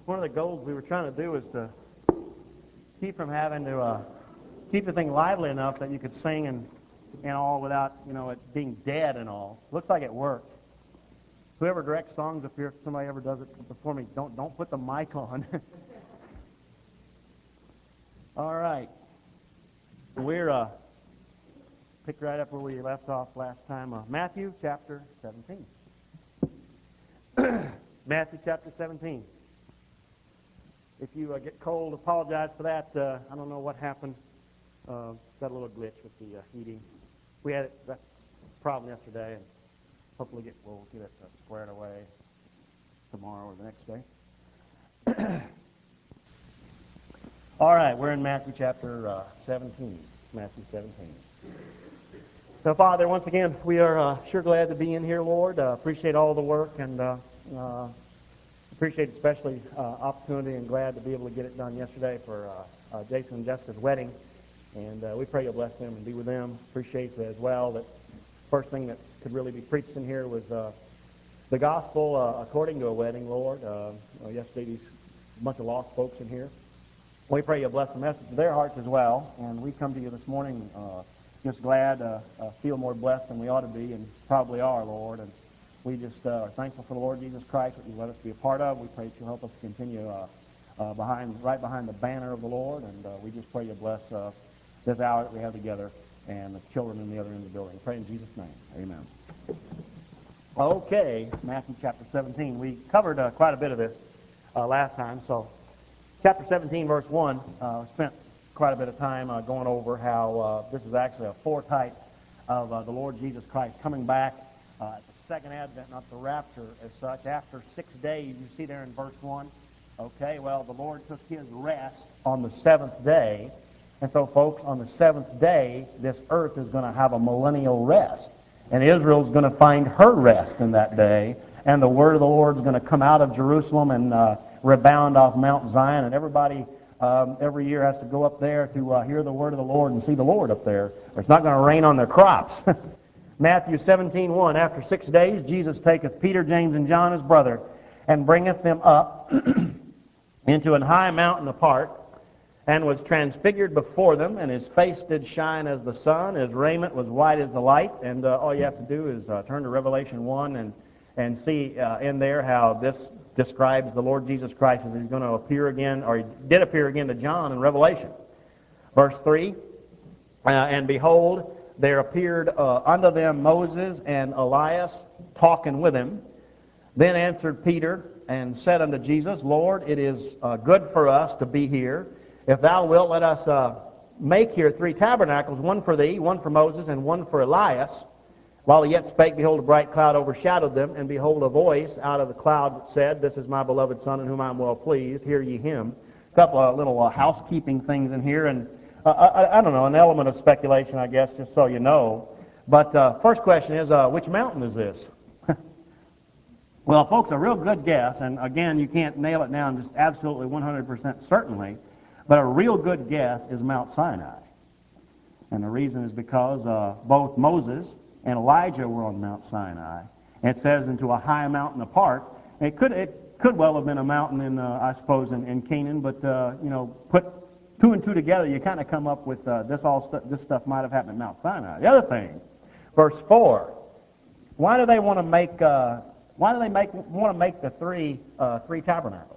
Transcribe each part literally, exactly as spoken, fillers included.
one of the goals we were trying to do is to keep from having to uh, keep the thing lively enough that you could sing and and all without you know it being dead and all. Looks like it worked. Whoever directs songs up here, if somebody ever does it before me, don't don't put the mic on. All right, we're uh, picked right up where we left off last time. Uh, Matthew chapter seventeen. Matthew chapter seventeen. If you uh, get cold, apologize for that. Uh, I don't know what happened. Uh, got a little glitch with the uh, heating. We had it, that problem yesterday, and hopefully get, we'll get it uh, squared away tomorrow or the next day. All right, we're in Matthew chapter uh, seventeen. Matthew seventeen. So, Father, once again, we are uh, sure glad to be in here, Lord. Uh, appreciate all the work and uh, uh, appreciate especially uh, opportunity and glad to be able to get it done yesterday for uh, uh, Jason and Jessica's wedding. And uh, we pray you'll bless them and be with them. Appreciate as well that first thing that could really be preached in here was uh, the gospel uh, according to a wedding, Lord. Uh, yesterday, these bunch of lost folks in here. We pray you'll bless the message to their hearts as well. And we come to you this morning uh, just glad, uh, uh, feel more blessed than we ought to be and probably are, Lord. And we just uh, are thankful for the Lord Jesus Christ, what you let us be a part of. We pray that you'll help us to continue uh, uh, behind, right behind the banner of the Lord. And uh, we just pray you bless uh, this hour that we have together and the children in the other end of the building. Pray in Jesus' name. Amen. Okay, Matthew chapter seventeen. We covered uh, quite a bit of this uh, last time. So chapter seventeen, verse one, uh, spent quite a bit of time uh, going over how uh, this is actually a foretype of uh, the Lord Jesus Christ coming back uh, at the second advent, not the rapture as such. After six days, you see there in verse one. Okay, well, the Lord took his rest on the seventh day. And so, folks, on the seventh day, this earth is going to have a millennial rest. And Israel's going to find her rest in that day. And the word of the Lord is going to come out of Jerusalem and uh, rebound off Mount Zion. And everybody um, every year has to go up there to uh, hear the word of the Lord and see the Lord up there, or it's not going to rain on their crops. Matthew seventeen one, after six days, Jesus taketh Peter, James, and John, his brother, and bringeth them up into an high mountain apart, and was transfigured before them, and his face did shine as the sun, his raiment was white as the light. And uh, all you have to do is uh, turn to Revelation one and, and see uh, in there how this describes the Lord Jesus Christ as he's going to appear again, or he did appear again to John in Revelation. Verse three, uh, and behold, there appeared uh, unto them Moses and Elias talking with him. Then answered Peter and said unto Jesus, Lord, it is uh, good for us to be here. If thou wilt, let us uh, make here three tabernacles, one for thee, one for Moses, and one for Elias. While he yet spake, behold, a bright cloud overshadowed them, and behold, a voice out of the cloud said, This is my beloved Son, in whom I am well pleased. Hear ye him. A couple of little uh, housekeeping things in here, and uh, I, I don't know, an element of speculation, I guess, just so you know. But uh, first question is, uh, which mountain is this? Well, folks, a real good guess, and again, you can't nail it down just absolutely one hundred percent certainly, but a real good guess is Mount Sinai. And the reason is because uh, both Moses and Elijah were on Mount Sinai. And it says into a high mountain apart. It could it could well have been a mountain in, uh, I suppose, in, in Canaan, but, uh, you know, put two and two together, you kind of come up with uh, this all stu- this stuff might have happened at Mount Sinai. The other thing, verse four, why do they want to make, uh, why do they make want to make the three, uh, three tabernacles?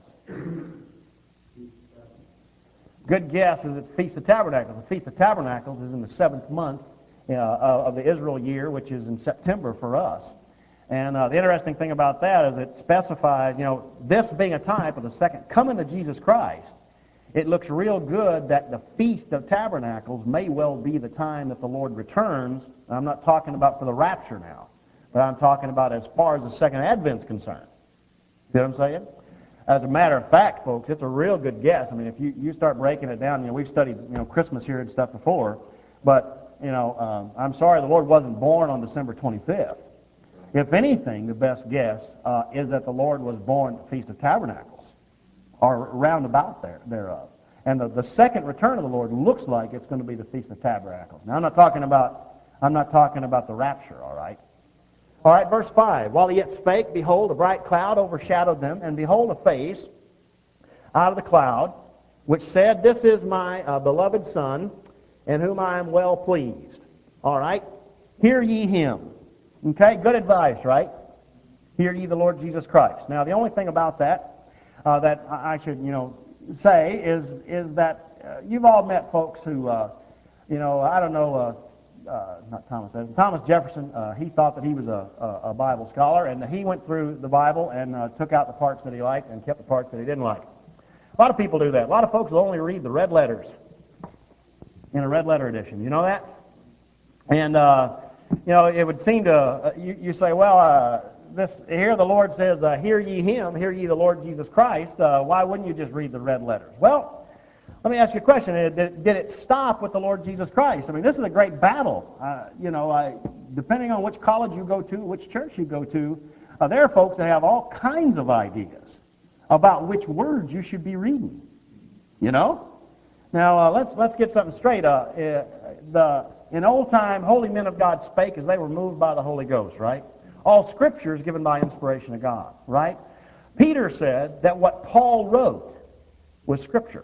Good guess is it's Feast of Tabernacles. The Feast of Tabernacles is in the seventh month uh, of the Israel year, which is in September for us. And uh, the interesting thing about that is it specifies, you know, this being a type of the second coming of Jesus Christ, it looks real good that the Feast of Tabernacles may well be the time that the Lord returns. I'm not talking about for the rapture now, but I'm talking about as far as the second advent is concerned. See what I'm saying? As a matter of fact, folks, it's a real good guess. I mean, if you, you start breaking it down, you know, we've studied, you know, Christmas here and stuff before, but, you know, um, I'm sorry the Lord wasn't born on December twenty-fifth. If anything, the best guess uh, is that the Lord was born at the Feast of Tabernacles, or round about there, thereof. And the, the second return of the Lord looks like it's going to be the Feast of Tabernacles. Now, I'm not talking about, I'm not talking about the rapture, all right? All right, verse five. While he yet spake, behold, a bright cloud overshadowed them, and behold, a face out of the cloud, which said, This is my uh, beloved Son, in whom I am well pleased. All right? Hear ye him. Okay? Good advice, right? Hear ye the Lord Jesus Christ. Now, the only thing about that uh, that I should, you know, say is is that uh, you've all met folks who, uh, you know, I don't know, uh, uh, not Thomas Edison, Thomas Jefferson. Uh, he thought that he was a, a, a Bible scholar, and he went through the Bible and uh, took out the parts that he liked and kept the parts that he didn't like. A lot of people do that. A lot of folks will only read the red letters in a red letter edition. You know that? And uh, you know, it would seem to uh, you, you say, well. Uh, This, here the Lord says, uh, hear ye him, hear ye the Lord Jesus Christ. Uh, why wouldn't you just read the red letters? Well, let me ask you a question. Did, did it stop with the Lord Jesus Christ? I mean, this is a great battle. Uh, you know, I, depending on which college you go to, which church you go to, uh, there are folks that have all kinds of ideas about which words you should be reading. You know? Now, uh, let's, let's get something straight. Uh, uh, the, in old time, holy men of God spake as they were moved by the Holy Ghost, right? All Scripture is given by inspiration of God, right? Peter said that what Paul wrote was Scripture.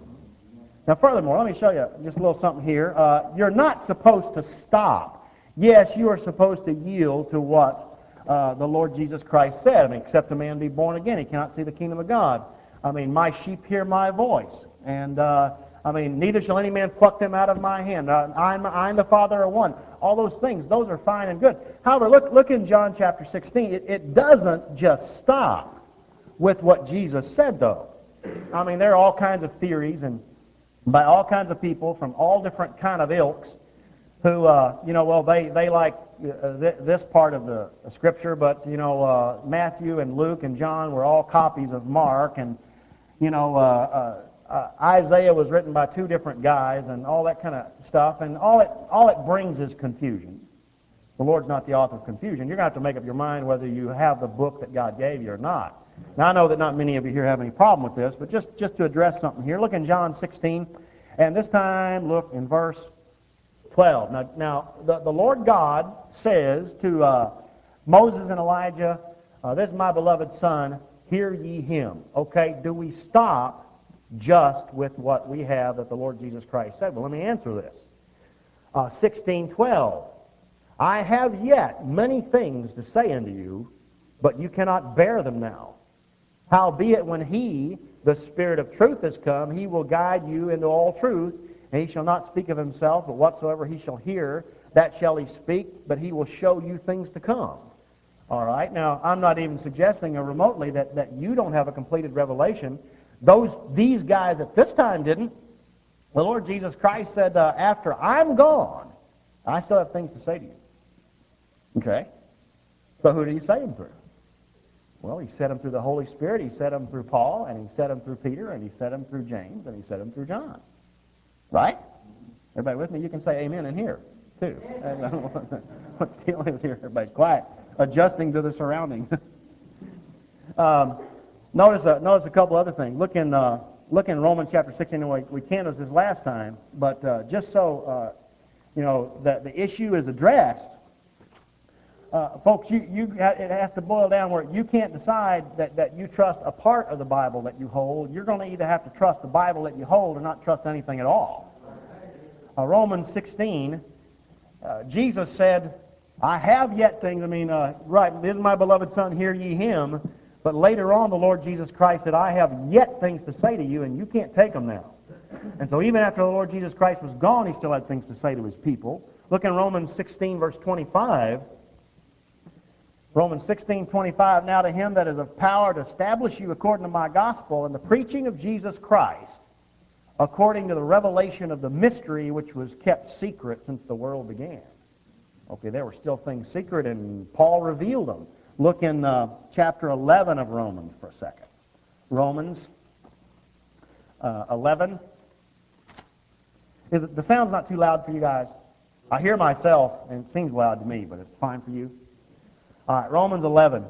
Now, furthermore, let me show you just a little something here. Uh, you're not supposed to stop. Yes, you are supposed to yield to what uh, the Lord Jesus Christ said. I mean, except a man be born again, he cannot see the kingdom of God. I mean, my sheep hear my voice. And, uh, I mean, neither shall any man pluck them out of my hand. Uh, I'm, I'm the Father of one. All those things, those are fine and good. However, look, look in John chapter sixteen. It, it doesn't just stop with what Jesus said, though. I mean, there are all kinds of theories and by all kinds of people from all different kind of ilks who, uh, you know, well, they, they like uh, th this part of the Scripture, but, you know, uh, Matthew and Luke and John were all copies of Mark, and, you know, uh, uh, uh, Isaiah was written by two different guys and all that kind of stuff, and all it, all it brings is confusion. The Lord's not the author of confusion. You're going to have to make up your mind whether you have the book that God gave you or not. Now, I know that not many of you here have any problem with this, but just, just to address something here, look in John sixteen, and this time look in verse twelve. Now, now the, the Lord God says to uh, Moses and Elijah, uh, this is my beloved Son, hear ye him. Okay, do we stop just with what we have that the Lord Jesus Christ said? Well, let me answer this. Uh, sixteen twelve. I have yet many things to say unto you, but you cannot bear them now. Howbeit when he, the Spirit of truth, is come, he will guide you into all truth, and he shall not speak of himself, but whatsoever he shall hear, that shall he speak, but he will show you things to come. All right, now, I'm not even suggesting remotely that, that you don't have a completed revelation. Those, these guys at this time didn't. The Lord Jesus Christ said, uh, after I'm gone, I still have things to say to you. Okay? So who did he say them through? Well, he said them through the Holy Spirit, he said them through Paul, and he said them through Peter, and he said them through James, and he said them through John. Right? Everybody with me? You can say amen in here, too. I don't know what the deal is here. Everybody's quiet, adjusting to the surroundings. um, notice, a, notice a couple other things. Look in, uh, look in Romans chapter sixteen. We, we canvassed this last time, but uh, just so uh, you know that the issue is addressed, Uh, folks, you, you, it has to boil down where you can't decide that, that you trust a part of the Bible that you hold. You're going to either have to trust the Bible that you hold or not trust anything at all. Uh, Romans sixteen, uh, Jesus said, I have yet things, I mean, uh, right, this is my beloved Son, hear ye him. But later on, the Lord Jesus Christ said, I have yet things to say to you, and you can't take them now. And so even after the Lord Jesus Christ was gone, he still had things to say to his people. Look in Romans sixteen, verse twenty-five. Romans sixteen twenty-five, now to him that is of power to establish you according to my gospel and the preaching of Jesus Christ, according to the revelation of the mystery which was kept secret since the world began. Okay, there were still things secret, and Paul revealed them. Look in uh, chapter eleven of Romans for a second. Romans uh, eleven. Is it, the sound's not too loud for you guys? I hear myself, and it seems loud to me, but it's fine for you. All right, Romans eleven.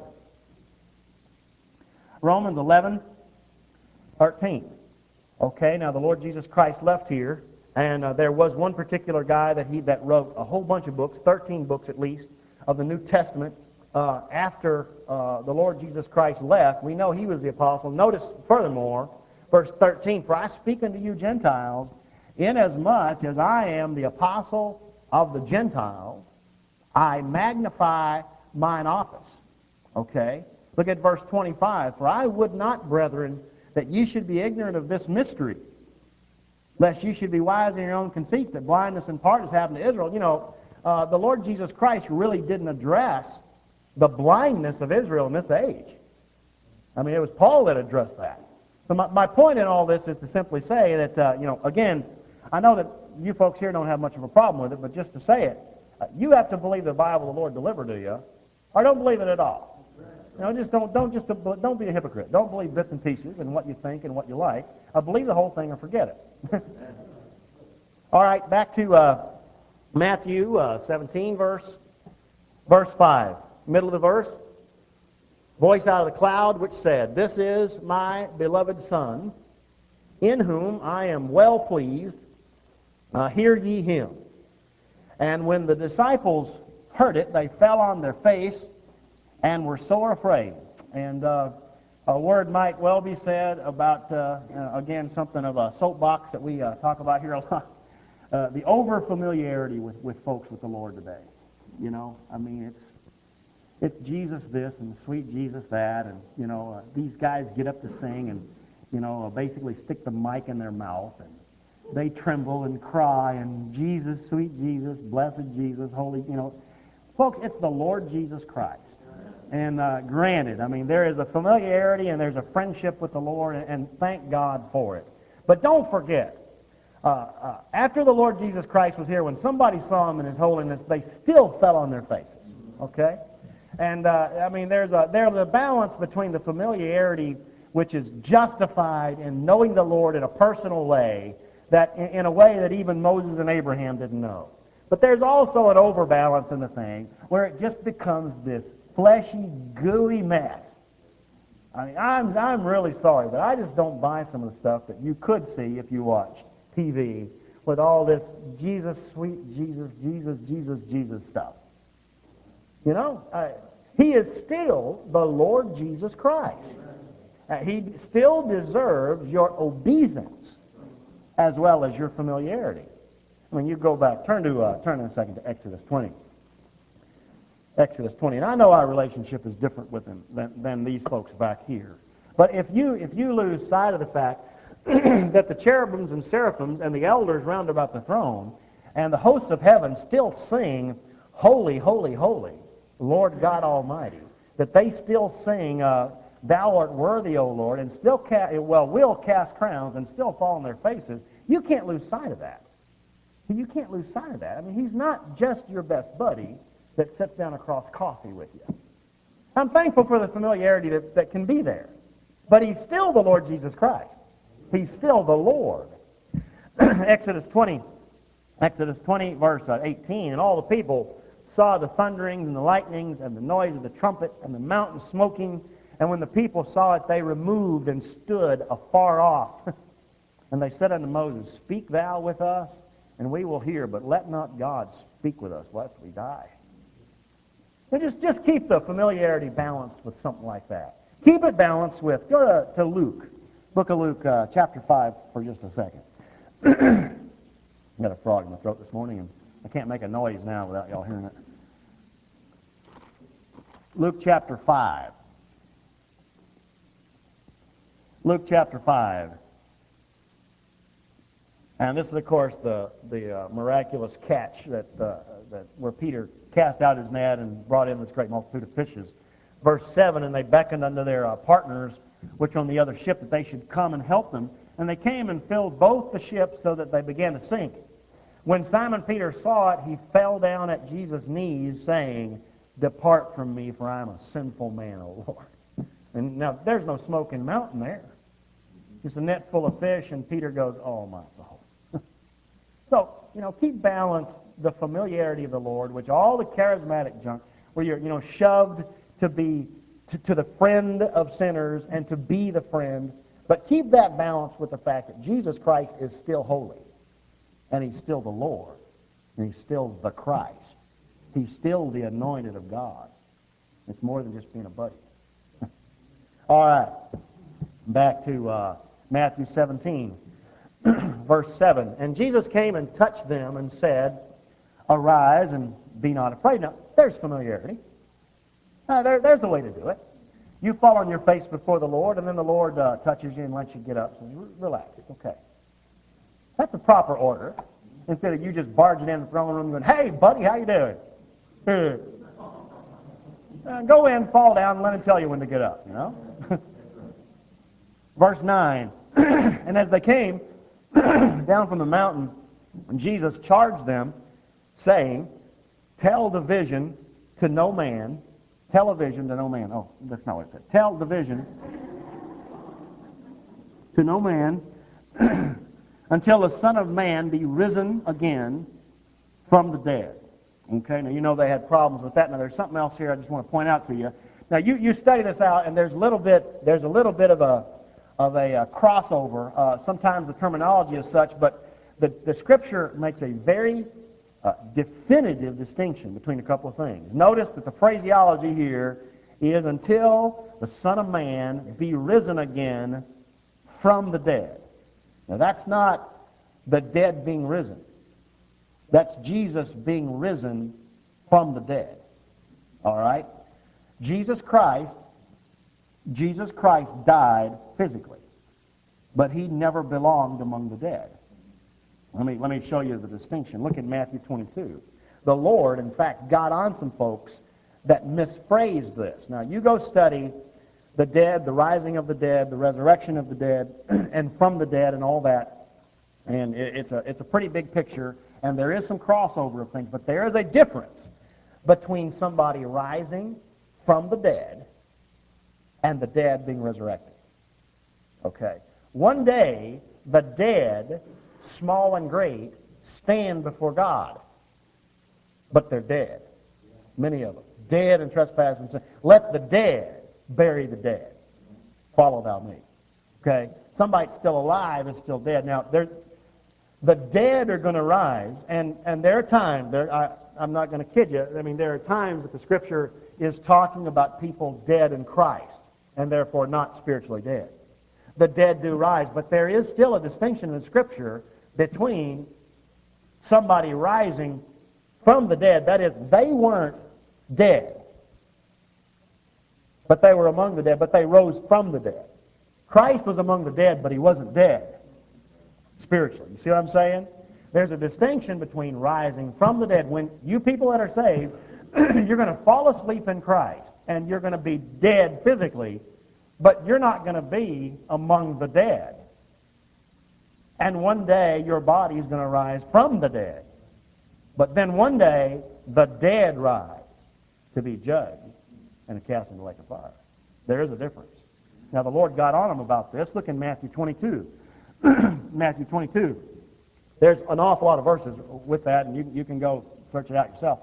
Romans eleven, thirteen. Okay, now the Lord Jesus Christ left here, and uh, there was one particular guy that he that wrote a whole bunch of books, thirteen books at least, of the New Testament. Uh, after uh, the Lord Jesus Christ left, we know he was the apostle. Notice, furthermore, Verse thirteen, for I speak unto you Gentiles, inasmuch as I am the apostle of the Gentiles, I magnify mine office. Okay? Look at verse twenty-five. For I would not, brethren, that ye should be ignorant of this mystery, lest you should be wise in your own conceit, that blindness in part has happened to Israel. You know, uh, the Lord Jesus Christ really didn't address the blindness of Israel in this age. I mean, it was Paul that addressed that. So my, my point in all this is to simply say that, uh, you know, again, I know that you folks here don't have much of a problem with it, but just to say it, uh, you have to believe the Bible the Lord delivered to you, or don't believe it at all. You know, just don't don't just don't be a hypocrite. Don't believe bits and pieces and what you think and what you like. Uh, believe the whole thing or forget it. All right, back to uh, Matthew uh, seventeen, verse verse five, middle of the verse. Voice out of the cloud which said, This is my beloved Son, in whom I am well pleased. Uh, hear ye him. And when the disciples heard it, they fell on their face and were sore afraid. And uh, a word might well be said about, uh, uh, again, something of a soapbox that we uh, talk about here a lot. Uh, the over-familiarity with, with folks with the Lord today. You know, I mean, it's It's Jesus this and sweet Jesus that, and, you know, uh, these guys get up to sing and, you know, uh, basically stick the mic in their mouth, and they tremble and cry, and Jesus, sweet Jesus, blessed Jesus, holy, you know. Folks, it's the Lord Jesus Christ. And uh, granted, I mean, there is a familiarity and there's a friendship with the Lord, and, and thank God for it. But don't forget, uh, uh, after the Lord Jesus Christ was here, when somebody saw him in his holiness, they still fell on their faces, okay? And, uh, I mean, there's a, there's a balance between the familiarity which is justified in knowing the Lord in a personal way, that in, in a way that even Moses and Abraham didn't know. But there's also an overbalance in the thing where it just becomes this fleshy, gooey mess. I mean, I'm, I'm really sorry, but I just don't buy some of the stuff that you could see if you watched T V with all this Jesus, sweet Jesus, Jesus, Jesus, Jesus stuff. You know, uh, he is still the Lord Jesus Christ. Uh, he still deserves your obeisance as well as your familiarity. When you go back, turn to uh, turn in a second to Exodus twenty. Exodus twenty, and I know our relationship is different with them than, than these folks back here. But if you if you lose sight of the fact that the cherubims and seraphims and the elders round about the throne and the hosts of heaven still sing, "Holy, holy, holy, Lord God Almighty," that they still sing, uh, "Thou art worthy, O Lord," and still ca- well will cast crowns and still fall on their faces. You can't lose sight of that. You can't lose sight of that. I mean, he's not just your best buddy that sits down across coffee with you. I'm thankful for the familiarity that, that can be there. But he's still the Lord Jesus Christ. He's still the Lord. Exodus twenty, Exodus twenty, verse eighteen, and all the people saw the thunderings and the lightnings and the noise of the trumpet and the mountain smoking, and when the people saw it, they removed and stood afar off. And they said unto Moses, Speak thou with us, and we will hear, but let not God speak with us, lest we die. So just, just keep the familiarity balanced with something like that. Keep it balanced with, go to, to Luke, book of Luke, uh, chapter five, for just a second. I've got a frog in my throat this morning, and I can't make a noise now without y'all hearing it. Luke chapter five. Luke chapter five. And this is, of course, the, the uh, miraculous catch that, uh, that where Peter cast out his net and brought in this great multitude of fishes. Verse seven, and they beckoned unto their uh, partners, which on the other ship, that they should come and help them. And they came and filled both the ships so that they began to sink. When Simon Peter saw it, he fell down at Jesus' knees, saying, Depart from me, for I am a sinful man, O Lord. And now, there's no smoking mountain there. Just a net full of fish, and Peter goes, Oh, my soul. So, you know, keep balanced the familiarity of the Lord, which all the charismatic junk, where you're, you know, shoved to be, to, to the friend of sinners and to be the friend, but keep that balance with the fact that Jesus Christ is still holy, and he's still the Lord, and he's still the Christ. He's still the anointed of God. It's more than just being a buddy. All right, back to uh, Matthew seventeen, verse seven. And Jesus came and touched them and said, Arise and be not afraid. Now, there's familiarity. Uh, there, there's the way to do it. You fall on your face before the Lord, and then the Lord uh, touches you and lets you get up. Says, relax, it's okay. That's the proper order. Instead of you just barging in the throne room and going, hey, buddy, how you doing? uh, go in, fall down, and let him tell you when to get up, you know? Verse nine, and as they came down from the mountain, Jesus charged them, saying, Tell the vision to no man, tell a vision to no man. Oh, that's not what it said. Tell the vision to no man until the Son of Man be risen again from the dead. Okay, now you know they had problems with that. Now there's something else here I just want to point out to you. Now you, you study this out, and there's a little bit there's a little bit of a of a uh, crossover. Uh, sometimes the terminology is such, but the, the Scripture makes a very uh, definitive distinction between a couple of things. Notice that the phraseology here is until the Son of Man be risen again from the dead. Now that's not the dead being risen. That's Jesus being risen from the dead. All right? Jesus Christ, Jesus Christ died physically, but he never belonged among the dead. Let me, let me show you the distinction. Look at Matthew twenty-two. The Lord, in fact, got on some folks that misphrased this. Now, you go study the dead, the rising of the dead, the resurrection of the dead, and from the dead and all that, and it, it's, a, it's a pretty big picture, and there is some crossover of things, but there is a difference between somebody rising from the dead and the dead being resurrected. Okay. One day, the dead, small and great, stand before God, but they're dead. Many of them. Dead in trespass and sin. Let the dead bury the dead. Follow thou me. Okay? Somebody that's still alive is still dead. Now, the dead are going to rise, and, and there are times, there, I, I'm not going to kid you, I mean, there are times that the Scripture is talking about people dead in Christ, and therefore not spiritually dead. The dead do rise, but there is still a distinction in the Scripture between somebody rising from the dead, that is, they weren't dead, but they were among the dead, but they rose from the dead. Christ was among the dead, but he wasn't dead spiritually. You see what I'm saying? There's a distinction between rising from the dead. When you people that are saved, you're going to fall asleep in Christ, and you're going to be dead physically, but you're not going to be among the dead. And one day, your body is going to rise from the dead. But then one day, the dead rise to be judged and cast into the lake of fire. There is a difference. Now, the Lord got on him about this. Look in Matthew twenty-two. Matthew twenty-two. There's an awful lot of verses with that, and you, you can go search it out yourself.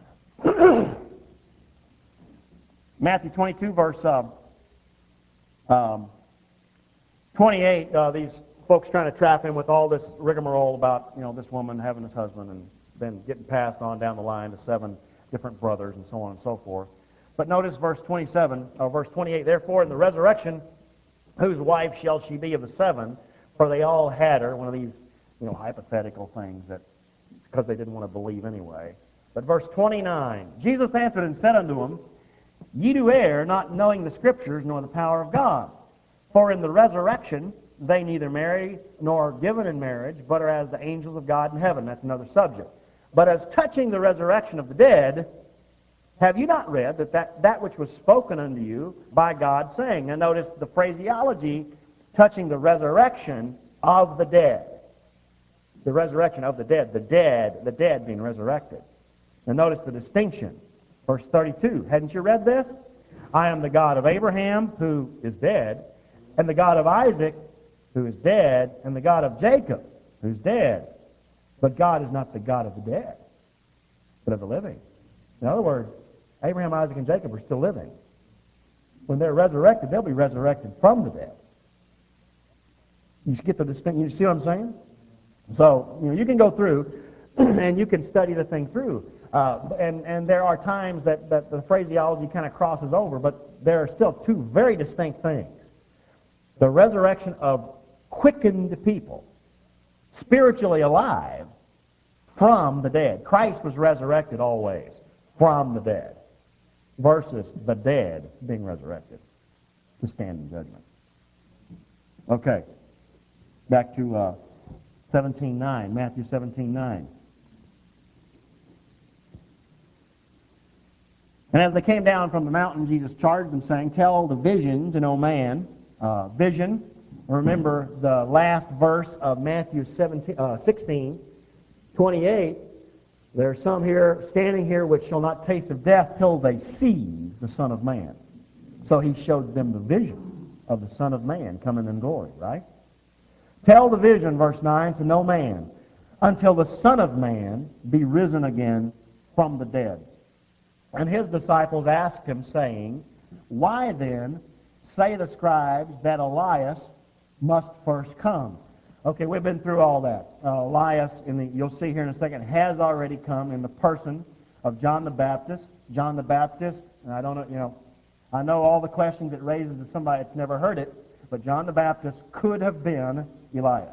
Matthew twenty-two, verse uh, um, twenty-eight, uh, these folks trying to trap him with all this rigmarole about, you know, this woman having this husband and then getting passed on down the line to seven different brothers and so on and so forth. But notice verse twenty-seven, or verse twenty-eight, Therefore in the resurrection, whose wife shall she be of the seven? For they all had her, one of these, you know, hypothetical things that, because they didn't want to believe anyway. But verse twenty-nine, Jesus answered and said unto them, Ye do err, not knowing the Scriptures, nor the power of God. For in the resurrection they neither marry nor are given in marriage, but are as the angels of God in heaven. That's another subject. But as touching the resurrection of the dead, have you not read that, that that which was spoken unto you by God, saying? Now notice the phraseology touching the resurrection of the dead. The resurrection of the dead. The dead, the dead being resurrected. Now notice the distinction. Verse thirty-two. Hadn't you read this? I am the God of Abraham, who is dead, and the God of Isaac, who is dead, and the God of Jacob, who's dead. But God is not the God of the dead, but of the living. In other words, Abraham, Isaac, and Jacob are still living. When they're resurrected, they'll be resurrected from the dead. You get the distinction. You see what I'm saying? So, you know, you can go through and you can study the thing through. Uh, and, and there are times that, that the phraseology kind of crosses over, but there are still two very distinct things. The resurrection of quickened people, spiritually alive from the dead. Christ was resurrected always from the dead versus the dead being resurrected to stand in judgment. Okay, back to uh, seventeen nine, Matthew seventeen nine. And as they came down from the mountain, Jesus charged them, saying, "Tell the vision to no man." Uh, vision, remember the last verse of Matthew seventeen, uh, sixteen, twenty-eight. There are some here, standing here, which shall not taste of death till they see the Son of Man. So he showed them the vision of the Son of Man coming in glory, right? Tell the vision, verse nine, to no man, until the Son of Man be risen again from the dead. And his disciples asked him, saying, "Why then say the scribes that Elias must first come?" Okay, we've been through all that. Uh, Elias, in the, you'll see here in a second, has already come in the person of John the Baptist. John the Baptist, and I don't know, you know, I know all the questions it raises to somebody that's never heard it, but John the Baptist could have been Elias.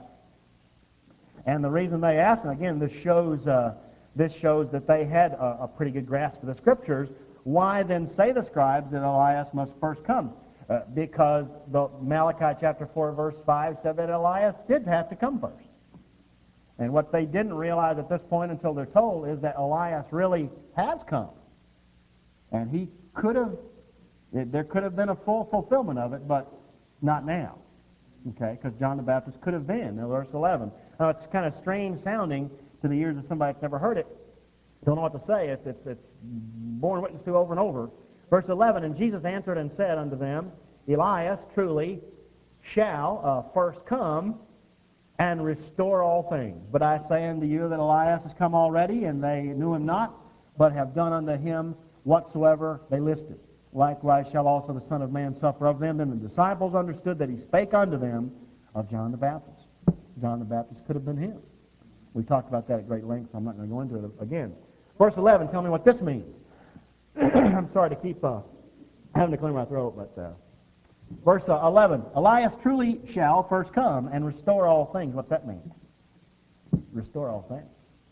And the reason they asked, and again, this shows uh, this shows that they had a, a pretty good grasp of the Scriptures. Why then say the scribes that Elias must first come? Uh, because the Malachi chapter four verse five said that Elias did have to come first. And what they didn't realize at this point until they're told is that Elias really has come. And he could have, there could have been a full fulfillment of it, but not now. Okay, because John the Baptist could have been, in verse eleven. Now it's kind of strange sounding to the ears of somebody that's never heard it. Don't know what to say. It's, it's, it's borne witness to over and over. Verse eleven, "And Jesus answered and said unto them, Elias truly shall uh, first come and restore all things. But I say unto you that Elias has come already, and they knew him not, but have done unto him whatsoever they listed. Likewise shall also the Son of Man suffer of them." Then the disciples understood that he spake unto them of John the Baptist. John the Baptist could have been him. We talked about that at great length, so I'm not going to go into it again. Verse eleven, tell me what this means. I'm sorry to keep uh, having to clear my throat, but uh, verse uh, eleven, "Elias truly shall first come and restore all things." What that means? Restore all things.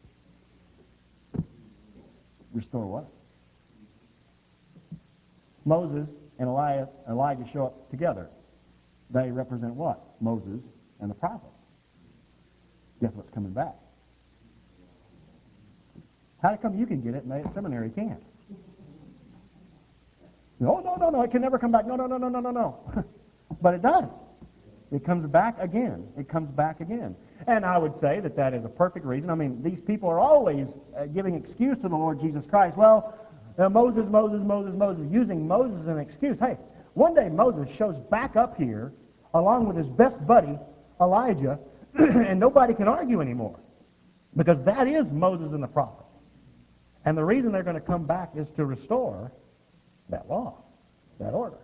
Restore what? Moses and Elijah, Elijah show up together. They represent what? Moses and the prophets. Guess what's coming back? How come you can get it and they at seminary can't? No, no, no, no, it can never come back. No, no, no, no, no, no, no. But it does. It comes back again. It comes back again. And I would say that that is a perfect reason. I mean, these people are always uh, giving excuse to the Lord Jesus Christ. Well, uh, Moses, Moses, Moses, Moses, using Moses as an excuse. Hey, one day Moses shows back up here along with his best buddy, Elijah, and nobody can argue anymore. Because that is Moses and the prophets. And the reason they're going to come back is to restore that law, that order.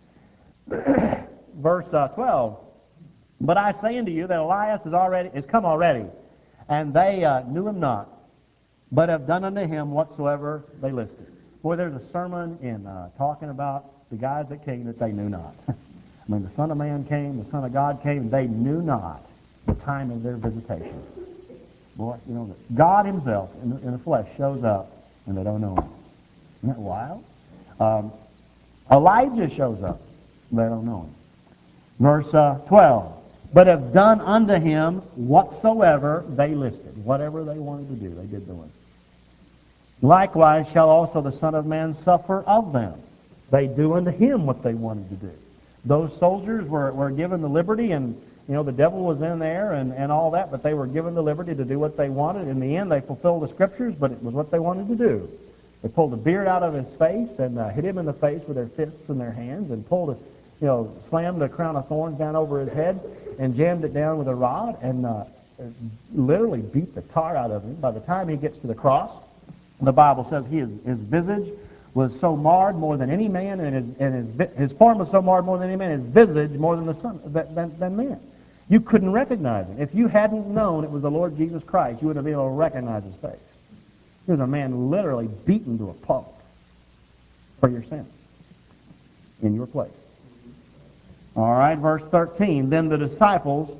Verse uh, twelve, "But I say unto you that Elias is already is come already, and they uh, knew him not, but have done unto him whatsoever they listed." Boy, there's a sermon in uh, talking about the guys that came that they knew not. I mean, the Son of Man came, the Son of God came, they knew not the time of their visitation. Boy, you know, God himself in the, in the flesh shows up, and they don't know him. Isn't that wild? Um, Elijah shows up. They don't know him. Verse uh, twelve, "But have done unto him whatsoever they listed." Whatever they wanted to do, they did to him. "Likewise shall also the Son of Man suffer of them." They do unto him what they wanted to do. Those soldiers were, were given the liberty, and you know the devil was in there and, and all that, but they were given the liberty to do what they wanted. In the end, they fulfilled the Scriptures, but it was what they wanted to do. They pulled the beard out of his face and uh, hit him in the face with their fists and their hands, and pulled a, you know, slammed a crown of thorns down over his head and jammed it down with a rod, and uh, literally beat the tar out of him. By the time he gets to the cross, the Bible says he, his visage was so marred more than any man, and his and his his form was so marred more than any man, his visage more than the son than, than, than man. You couldn't recognize him. If you hadn't known it was the Lord Jesus Christ, you wouldn't have been able to recognize his face. He was a man literally beaten to a pulp for your sins, in your place. All right, verse thirteen. "Then the disciples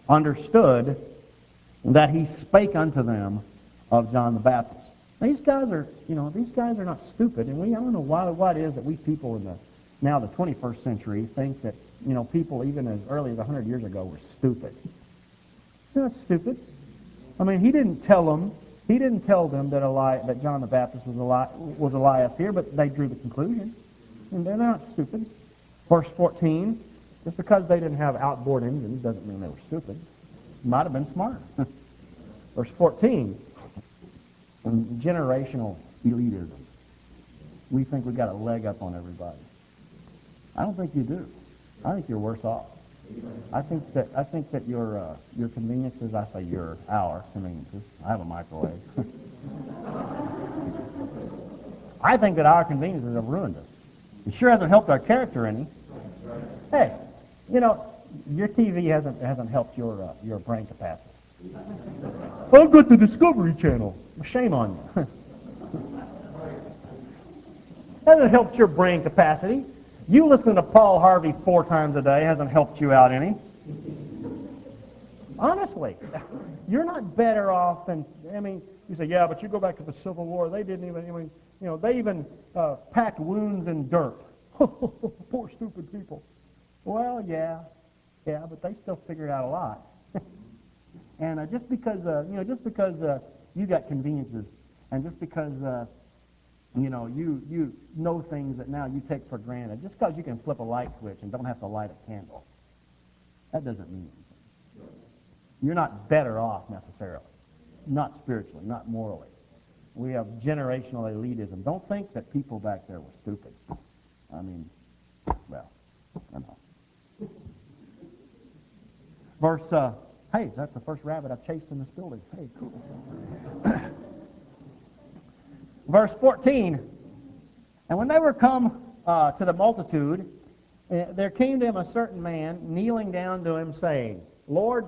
understood that he spake unto them of John the Baptist. These guys are, you know, these guys are not stupid, and we I don't know why why it is that we people in the now the twenty-first century think that, you know, people even as early as a hundred years ago were stupid. They're not stupid. I mean, he didn't tell them. He didn't tell them that Eli, that John the Baptist was Eli, was Elias here, but they drew the conclusion, and they're not stupid. Verse fourteen. Just because they didn't have outboard engines doesn't mean they were stupid. Might have been smart. Verse fourteen. Generational elitism. We think we've got a leg up on everybody. I don't think you do. I think you're worse off. I think that I think that your uh, your conveniences, I say your, our conveniences. I have a microwave. I think that our conveniences have ruined us. It sure hasn't helped our character any. Hey, you know, your T V hasn't hasn't helped your uh, your brain capacity. I've got the Discovery Channel. Shame on you. Hasn't helped your brain capacity. You listen to Paul Harvey four times a day hasn't helped you out any. Honestly, you're not better off than, I mean, you say, yeah, but you go back to the Civil War, they didn't even, I mean, you know, they even uh, packed wounds in dirt. Poor stupid people. Well, yeah, yeah, but they still figured out a lot. And uh, just because, uh, you know, just because uh, you got conveniences, and just because, uh, you know, you you know things that now you take for granted, just because you can flip a light switch and don't have to light a candle, that doesn't mean anything. You're not better off necessarily, not spiritually, not morally. We have generational elitism. Don't think that people back there were stupid. I mean, well, I know. Verse. Uh, Hey, that's the first rabbit I've chased in this building. Hey, cool. Verse fourteen. And when they were come uh, to the multitude, uh, there came to him a certain man, kneeling down to him, saying, Lord,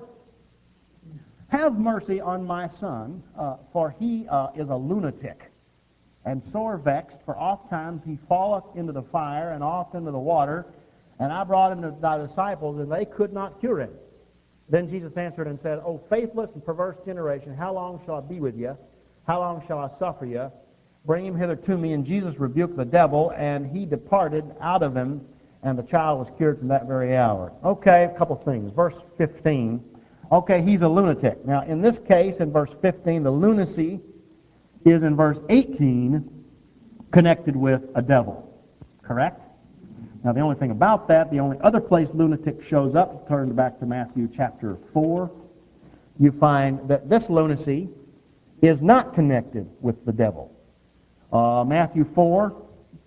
have mercy on my son, uh, for he uh, is a lunatic, and sore vexed, for oft times he falleth into the fire, and oft into the water. And I brought him to thy disciples, and they could not cure him. Then Jesus answered and said, O faithless and perverse generation, how long shall I be with you? How long shall I suffer you? Bring him hither to me. And Jesus rebuked the devil, and he departed out of him, and the child was cured from that very hour. Okay, a couple things. Verse fifteen. Okay, he's a lunatic. Now, in this case, in verse fifteen, the lunacy is in verse eighteen connected with a devil. Correct? Now, the only thing about that, the only other place lunatic shows up, turn back to Matthew chapter four, you find that this lunacy is not connected with the devil. Uh, Matthew four,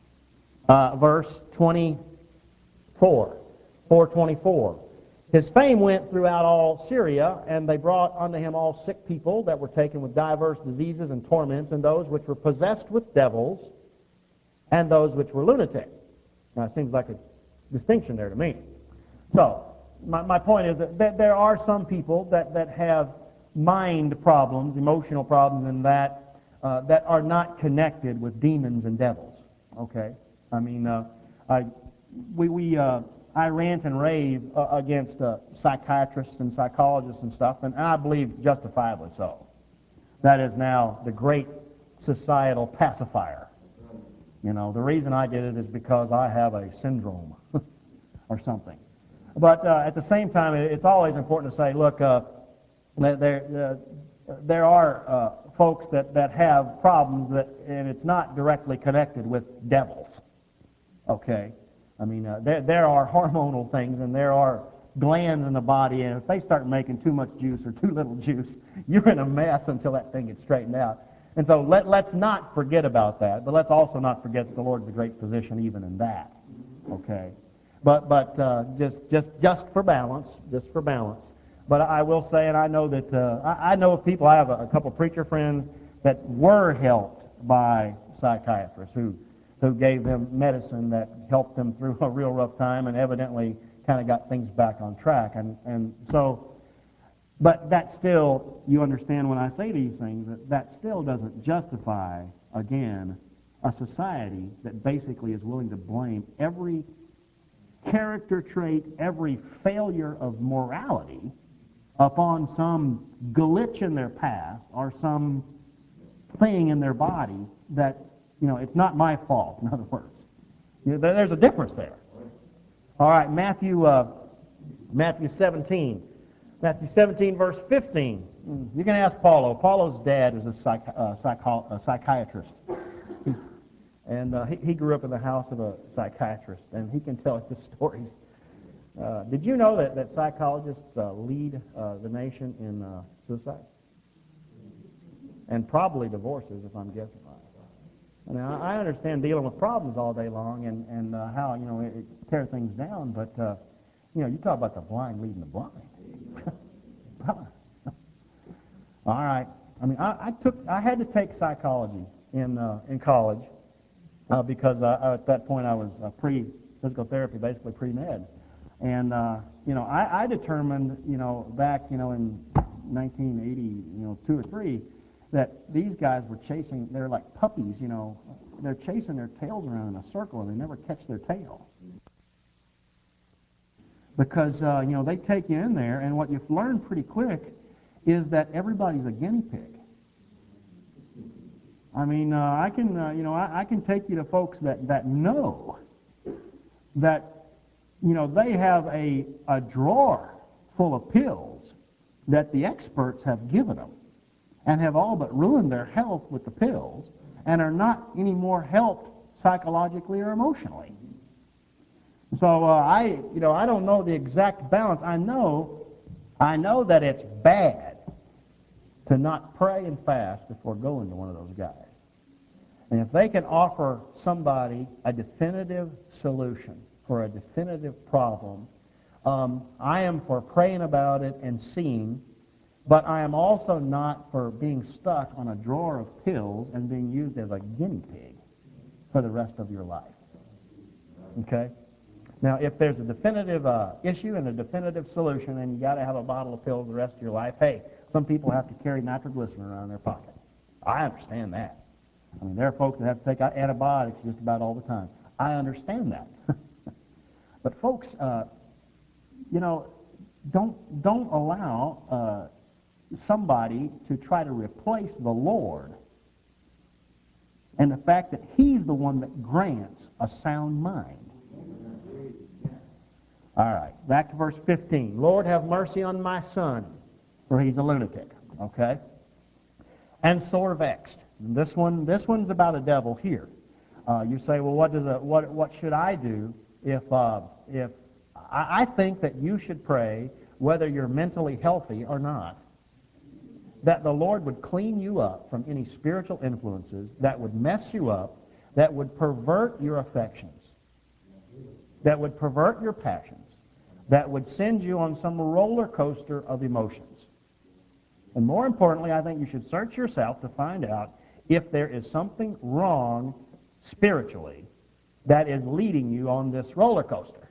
uh, verse twenty-four, four twenty-four. His fame went throughout all Syria, and they brought unto him all sick people that were taken with divers diseases and torments, and those which were possessed with devils, and those which were lunatic. Now, it seems like a distinction there to me. So, my, my point is that, that there are some people that, that have mind problems, emotional problems, and that uh, that are not connected with demons and devils. Okay? I mean, uh, I, we, we, uh, I rant and rave uh, against uh, psychiatrists and psychologists and stuff, and, and I believe justifiably so. That is now the great societal pacifier. You know, the reason I did it is because I have a syndrome or something. But uh, at the same time, it's always important to say, look, uh, there, uh, there are uh, folks that, that have problems, that, and it's not directly connected with devils. Okay? I mean, uh, there, there are hormonal things, and there are glands in the body, and if they start making too much juice or too little juice, you're in a mess until that thing gets straightened out. And so let, let's not forget about that, but let's also not forget that the Lord's the great physician even in that. Okay? But but uh, just just just for balance, just for balance. But I will say, and I know that uh, I, I know of people. I have a, a couple preacher friends that were helped by psychiatrists who who gave them medicine that helped them through a real rough time, and evidently kind of got things back on track. And and so. But that still, you understand when I say these things, that that still doesn't justify, again, a society that basically is willing to blame every character trait, every failure of morality upon some glitch in their past or some thing in their body that, you know, it's not my fault, in other words. You know, there's a difference there. All right, Matthew, uh, Matthew seventeen. Matthew seventeen, verse fifteen. You can ask Paulo. Paulo's dad is a, psych, uh, psycho, a psychiatrist. And uh, he, he grew up in the house of a psychiatrist, and he can tell you stories. Uh, did you know that, that psychologists uh, lead uh, the nation in uh, suicide? And probably divorces, if I'm guessing right. I mean, I, I understand dealing with problems all day long and, and uh, how, you know, it, it tears things down, but, uh, you know, you talk about the blind leading the blind. All right. I mean, I, I took, I had to take psychology in uh, in college uh, because uh, at that point I was uh, pre-physical therapy, basically pre-med, and uh, you know, I, I determined, you know, back, you know, in nineteen eighty, you know, two or three, that these guys were chasing. They're like puppies, you know, they're chasing their tails around in a circle and they never catch their tail. Because, uh, you know, they take you in there, and what you've learned pretty quick is that everybody's a guinea pig. I mean, uh, I can, uh, you know, I, I can take you to folks that, that know that, you know, they have a, a drawer full of pills that the experts have given them and have all but ruined their health with the pills and are not any more helped psychologically or emotionally. So uh, I, you know, I don't know the exact balance. I know, I know that it's bad to not pray and fast before going to one of those guys. And if they can offer somebody a definitive solution for a definitive problem, um, I am for praying about it and seeing, but I am also not for being stuck on a drawer of pills and being used as a guinea pig for the rest of your life. Okay? Now, if there's a definitive uh, issue and a definitive solution, and you got to have a bottle of pills the rest of your life, hey, some people have to carry nitroglycerin around in their pocket. I understand that. I mean, there are folks that have to take antibiotics just about all the time. I understand that. But folks, uh, you know, don't don't allow uh, somebody to try to replace the Lord and the fact that He's the one that grants a sound mind. All right, back to verse fifteen. Lord, have mercy on my son, for he's a lunatic. Okay? And sore vexed. This one, this one's about a devil here. Uh, you say, well, what does a, what what should I do if uh, if I, I think that you should pray whether you're mentally healthy or not, that the Lord would clean you up from any spiritual influences that would mess you up, that would pervert your affections, that would pervert your passions, that would send you on some roller coaster of emotions. And more importantly, I think you should search yourself to find out if there is something wrong spiritually that is leading you on this roller coaster.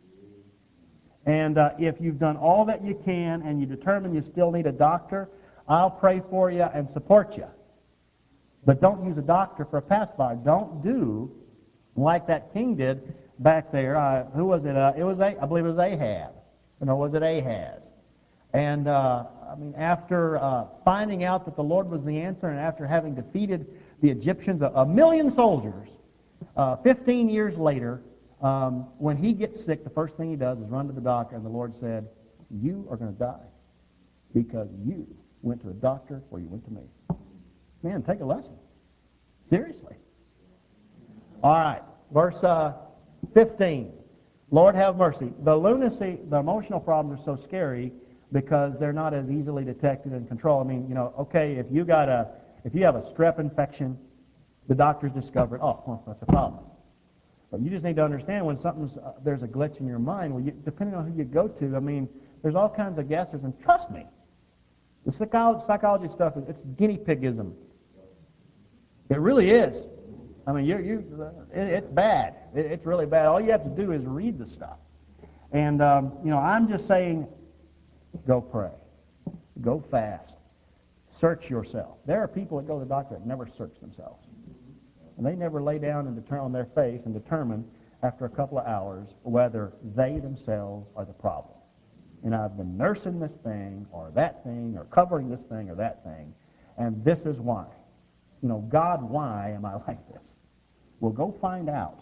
And uh, if you've done all that you can and you determine you still need a doctor, I'll pray for you and support you. But don't use a doctor for a pacifier. Don't do like that king did back there. Uh, who was it? Uh, it was a, I believe it was Ahab. No, was it Ahaz? And uh, I mean, after uh, finding out that the Lord was the answer, and after having defeated the Egyptians, a, a million soldiers, uh, fifteen years later, um, when he gets sick, the first thing he does is run to the doctor, and the Lord said, "You are going to die because you went to a doctor or you went to me." Man, take a lesson. Seriously. All right, verse uh, fifteen. Lord, have mercy. The lunacy, the emotional problems are so scary because they're not as easily detected and controlled. I mean, you know, okay, if you got a, if you have a strep infection, the doctors discover it. Oh, well, that's a problem. But you just need to understand when something's uh, there's a glitch in your mind. Well, you, depending on who you go to, I mean, there's all kinds of guesses. And trust me, the psychology, psychology stuff is it's guinea pigism. It really is. I mean, you you it, it's bad. It, it's really bad. All you have to do is read the stuff. And um, you know, I'm just saying, go pray, go fast, search yourself. There are people that go to the doctor that never search themselves, and they never lay down and determine on their face and determine after a couple of hours whether they themselves are the problem. and I've been nursing this thing or that thing or covering this thing or that thing, and this is why. You know, God, why am I like this? Well, go find out.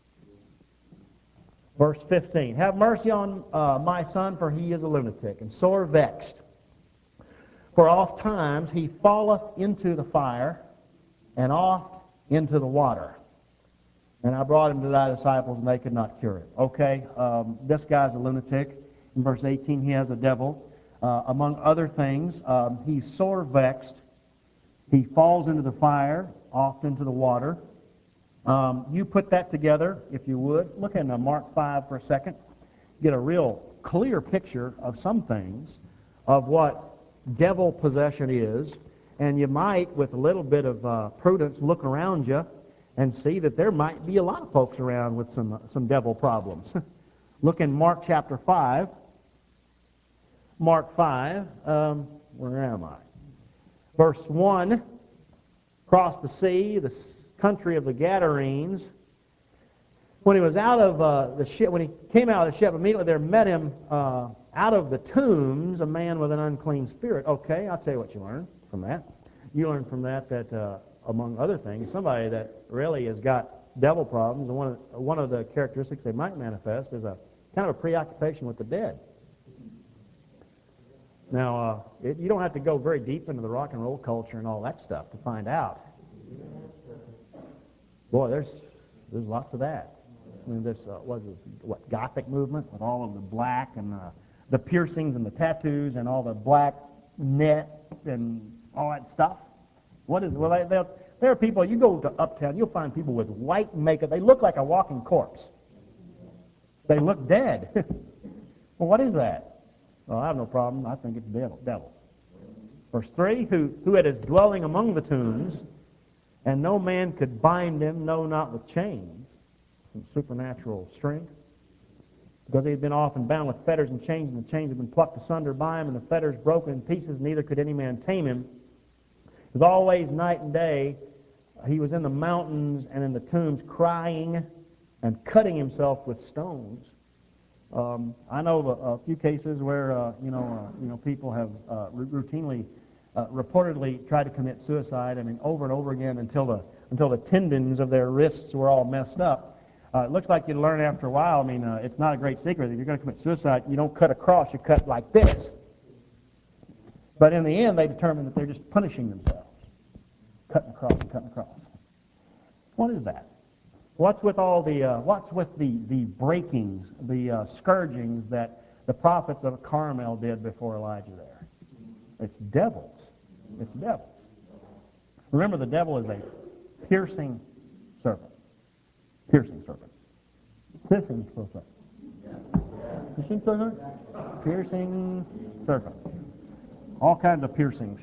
Verse fifteen, have mercy on uh, my son, for he is a lunatic, and sore vexed. For oft times he falleth into the fire, and oft into the water. And I brought him to thy disciples, and they could not cure it. Okay, um, this guy's a lunatic. In verse eighteen, he has a devil. Uh, among other things, um, he's sore vexed. He falls into the fire, oft into the water. Um, you put that together, if you would. Look at uh, Mark five for a second. Get a real clear picture of some things, of what devil possession is. And you might, with a little bit of uh, prudence, look around you and see that there might be a lot of folks around with some, uh, some devil problems. Look in Mark chapter five. Mark five, um, where am I? Verse one, across the sea, the country of the Gadarenes. When he was out of uh, the ship, when he came out of the ship, immediately there met him uh, out of the tombs a man with an unclean spirit. Okay, I'll tell you what you learn from that. You learn from that that, uh, among other things, somebody that really has got devil problems, and one of, one of the characteristics they might manifest is a kind of a preoccupation with the dead. Now, uh, it, you don't have to go very deep into the rock and roll culture and all that stuff to find out. Boy, there's there's lots of that. I mean, this uh, was it, what Gothic movement with all of the black and uh, the piercings and the tattoos and all the black net and all that stuff. What is well? They, there are people. You go to Uptown, you'll find people with white makeup. They look like a walking corpse. They look dead. Well, what is that? Well, I have no problem. I think it's devil. devil. Verse three, who, who had his dwelling among the tombs, and no man could bind him, no, not with chains, some supernatural strength, because he had been often bound with fetters and chains, and the chains had been plucked asunder by him, and the fetters broken in pieces, neither could any man tame him. It was always night and day. He was in the mountains and in the tombs crying and cutting himself with stones. Um, I know a, a few cases where uh, you know uh, you know people have uh, routinely, uh, reportedly tried to commit suicide. I mean, over and over again until the until the tendons of their wrists were all messed up. Uh, it looks like you learn after a while. I mean, uh, it's not a great secret. If you're going to commit suicide, you don't cut across. You cut like this. But in the end, they determine that they're just punishing themselves, cutting across and cutting across. What is that? What's with all the uh, what's with the the breakings, the uh, scourgings that the prophets of Carmel did before Elijah there? It's devils. It's devils. Remember, the devil is a piercing serpent. Piercing serpent. Piercing serpent. Piercing serpent. Piercing serpent. All kinds of piercings.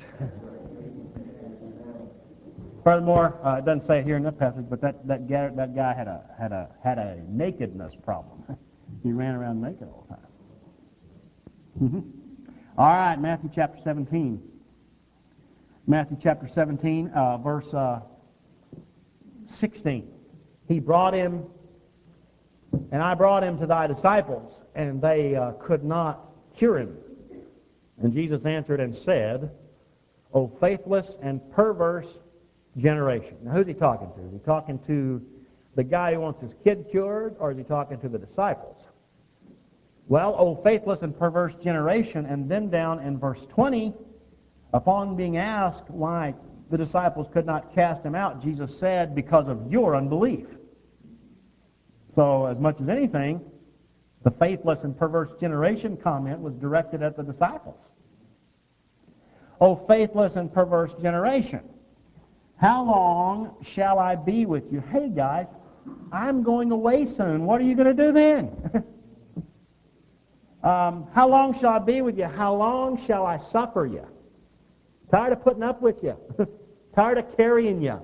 Furthermore, uh, it doesn't say it here in that passage, but that that guy, that guy had a had a had a nakedness problem. He ran around naked all the time. Mm-hmm. All right, Matthew chapter seventeen. Matthew chapter seventeen, uh, verse uh, sixteen. He brought him, and I brought him to thy disciples, and they uh, could not cure him. And Jesus answered and said, O faithless and perverse generation. Now, who's he talking to? Is he talking to the guy who wants his kid cured, or is he talking to the disciples? Well, O faithless and perverse generation, and then down in verse twenty, upon being asked why the disciples could not cast him out, Jesus said, because of your unbelief. So, as much as anything, the faithless and perverse generation comment was directed at the disciples. O faithless and perverse generation, how long shall I be with you? Hey, guys, I'm going away soon. What are you going to do then? um, how long shall I be with you? How long shall I suffer you? Tired of putting up with you. Tired of carrying you.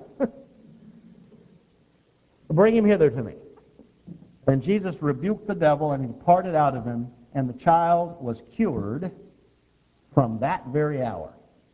Bring him hither to me. And Jesus rebuked the devil, and he departed out of him, and the child was cured from that very hour.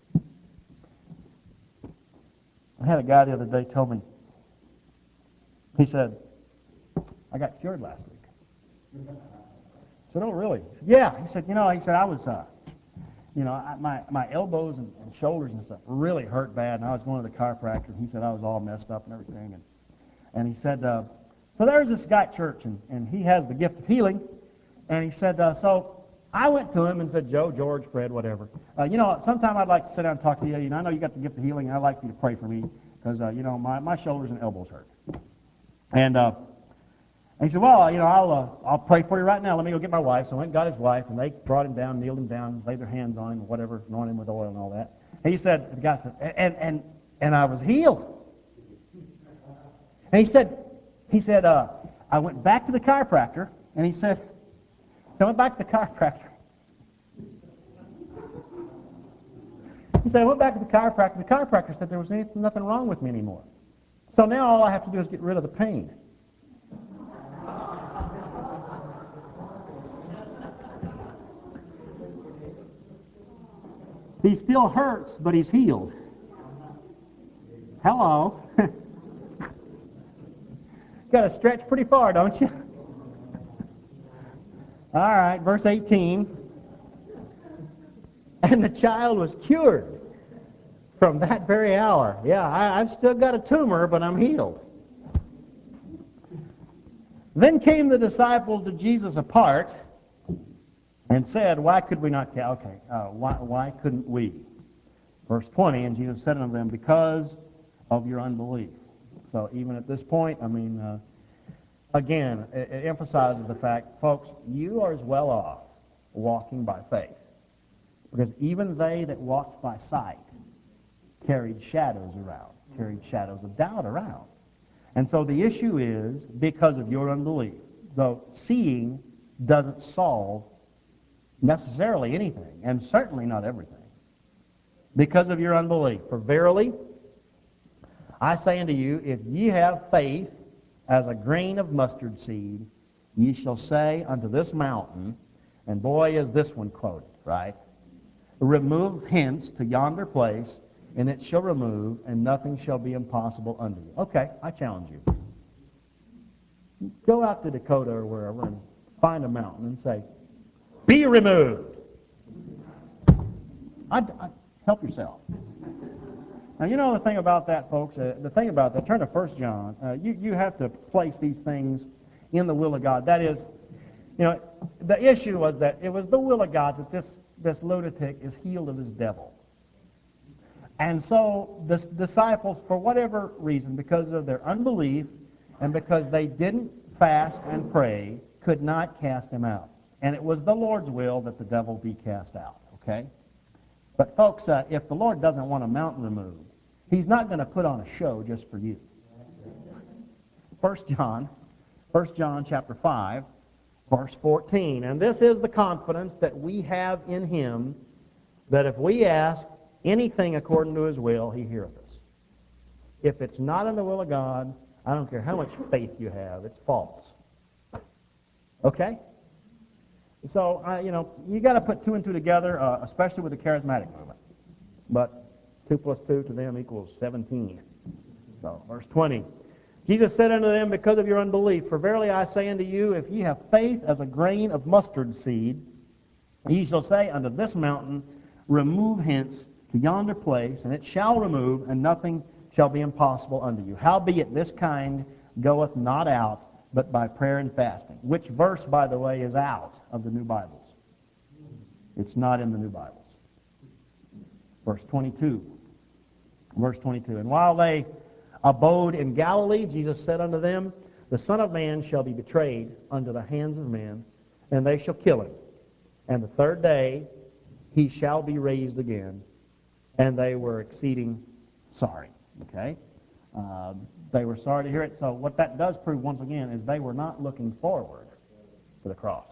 I had a guy the other day tell me, he said, I got cured last week. I said, oh, really? He said, yeah. He said, you know, he said, I was, uh, you know, I, my, my elbows and, and shoulders and stuff really hurt bad, and I was going to the chiropractor, and he said I was all messed up and everything. And, and he said, uh, so there's this guy at church, and, and he has the gift of healing. And he said, uh, so I went to him and said, Joe, George, Fred, whatever. Uh, you know, sometime I'd like to sit down and talk to you. You know, I know you got the gift of healing, and I'd like you to pray for me because, uh, you know, my, my shoulders and elbows hurt. And, uh, and he said, well, you know, I'll uh, I'll pray for you right now. Let me go get my wife. So I went and got his wife, and they brought him down, kneeled him down, laid their hands on him, or whatever, anointed him with oil and all that. And he said, the guy said, and and and I was healed. And he said, he said, uh, I went back to the chiropractor, and he said, so I went back to the chiropractor. He said, I went back to the chiropractor. The chiropractor said there was anything, nothing wrong with me anymore. So now all I have to do is get rid of the pain. He still hurts, but he's healed. Hello. Got to stretch pretty far, don't you? All right, verse eighteen. And the child was cured from that very hour. Yeah, I, I've still got a tumor, but I'm healed. Then came the disciples to Jesus apart and said, why could we not, okay, uh, why, why couldn't we? Verse twenty, and Jesus said unto them, because of your unbelief. So even at this point, I mean, uh, again, it, it emphasizes the fact, folks, you are as well off walking by faith. Because even they that walked by sight carried shadows around, carried shadows of doubt around. And so the issue is, because of your unbelief, though seeing doesn't solve necessarily anything, and certainly not everything. Because of your unbelief. For verily, I say unto you, if ye have faith as a grain of mustard seed, ye shall say unto this mountain, and boy is this one quoted, right? Remove hence to yonder place, and it shall remove, and nothing shall be impossible unto you. Okay, I challenge you. Go out to Dakota or wherever and find a mountain and say, be removed. I, I, help yourself. Now, you know the thing about that, folks, uh, the thing about that, turn to First John, uh, you, you have to place these things in the will of God. That is, you know, the issue was that it was the will of God that this, this lunatic is healed of his devil. And so the disciples, for whatever reason, because of their unbelief and because they didn't fast and pray, could not cast him out. And it was the Lord's will that the devil be cast out, okay? But folks, uh, if the Lord doesn't want a mountain removed, he's not going to put on a show just for you. First John, First John chapter five, verse fourteen. And this is the confidence that we have in him, that if we ask anything according to his will, he heareth us. If it's not in the will of God, I don't care how much faith you have, it's false. Okay? So, uh, you know, you got to put two and two together, uh, especially with the charismatic movement. But two plus two to them equals seventeen. So, verse twenty. Jesus said unto them, because of your unbelief, for verily I say unto you, if ye have faith as a grain of mustard seed, ye shall say unto this mountain, remove hence to yonder place, and it shall remove, and nothing shall be impossible unto you. Howbeit this kind goeth not out, but by prayer and fasting. Which verse, by the way, is out of the New Bibles. It's not in the New Bibles. Verse twenty-two. Verse twenty-two. And while they abode in Galilee, Jesus said unto them, the Son of Man shall be betrayed unto the hands of men, and they shall kill him. And the third day he shall be raised again. And they were exceeding sorry. Okay? Uh, they were sorry to hear it. So what that does prove, once again, is they were not looking forward to the cross.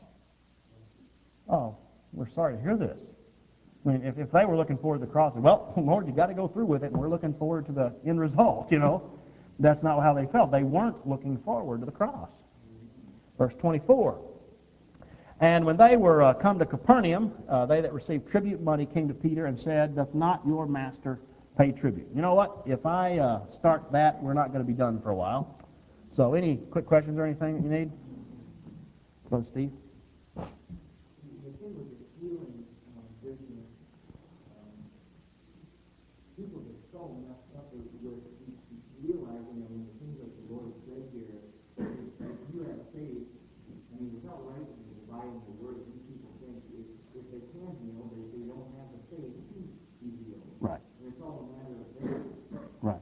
Oh, we're sorry to hear this. I mean, if, if they were looking forward to the cross, well, Lord, you got to go through with it, and we're looking forward to the end result, you know. That's not how they felt. They weren't looking forward to the cross. Verse twenty-four. And when they were uh, come to Capernaum, uh, they that received tribute money came to Peter and said, doth not your master pay tribute? You know what? If I uh, start that, we're not going to be done for a while. So any quick questions or anything that you need? Brother Steve? The thing with the healing um, business, um, people get so messed up with, with realizing that when the things that the Lord said here, if you have faith, I mean, without writing and dividing the word, these people think if, if they can heal, they, they don't have the faith to be healed. Right. And it's all a matter of faith. Right.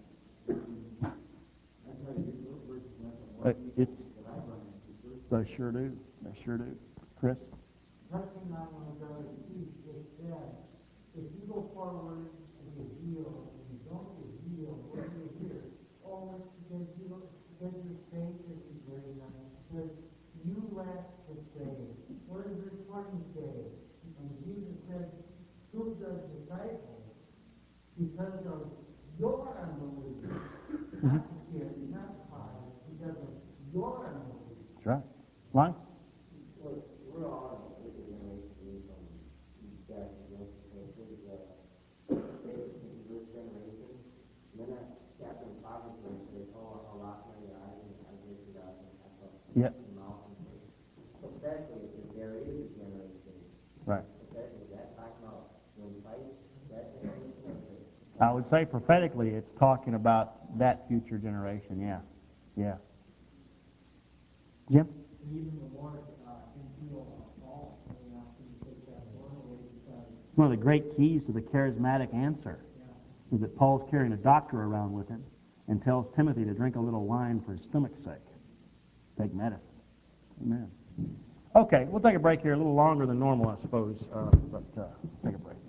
I try to get those verses less and Uh, more it's, that I run into first. they sure do. They sure do. Chris? Touching on one of Brother Keith just said, if you go forward and get healed, and you don't get healed, what do you hear? Oh, it's because you don't, because your faith isn't great enough, because you lack the faith. What does verse twenty say? And Jesus said to the disciples, because of your unbelief, not the kid, not the father, because of your unbelief. That's right. Lonnie? Well, we're all in a generation from that this this generation. And then that chapter in Proverbs where it says, "Oh, how rotten are your eyes, and how great your God, and how Yep. your mouth and face." Prophetically, if there is a generation, Right. prophetically, that talking about when Christ, that generation of faith. I would say prophetically it's talking about that future generation. Yeah. Yeah. Jim? Even the Lord uh, can heal Paul, when he asked him to take that born away because, One of the great keys to the charismatic answer yeah, is that Paul's carrying a doctor around with him and tells Timothy to drink a little wine for his stomach's sake. Take medicine. Amen. Okay, we'll take a break here, a little longer than normal, I suppose, uh, but uh, take a break.